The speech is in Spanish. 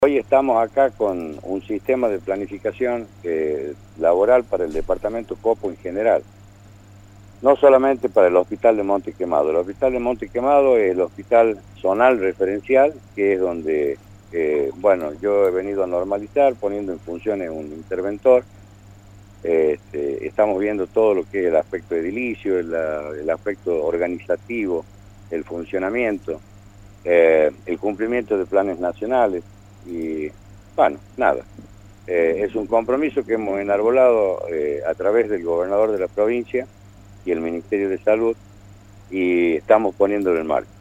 Hoy estamos acá con un sistema de planificación laboral para el departamento Copo en general, no solamente para el hospital de Monte Quemado. El hospital de Monte Quemado es el hospital zonal referencial, que es donde, yo he venido a normalizar, poniendo en funciones un interventor. Estamos viendo todo lo que es el aspecto edilicio, el aspecto organizativo, el funcionamiento, el cumplimiento de planes nacionales. Y bueno, nada, es un compromiso que hemos enarbolado a través del gobernador de la provincia y el Ministerio de Salud, y estamos poniéndolo en marcha.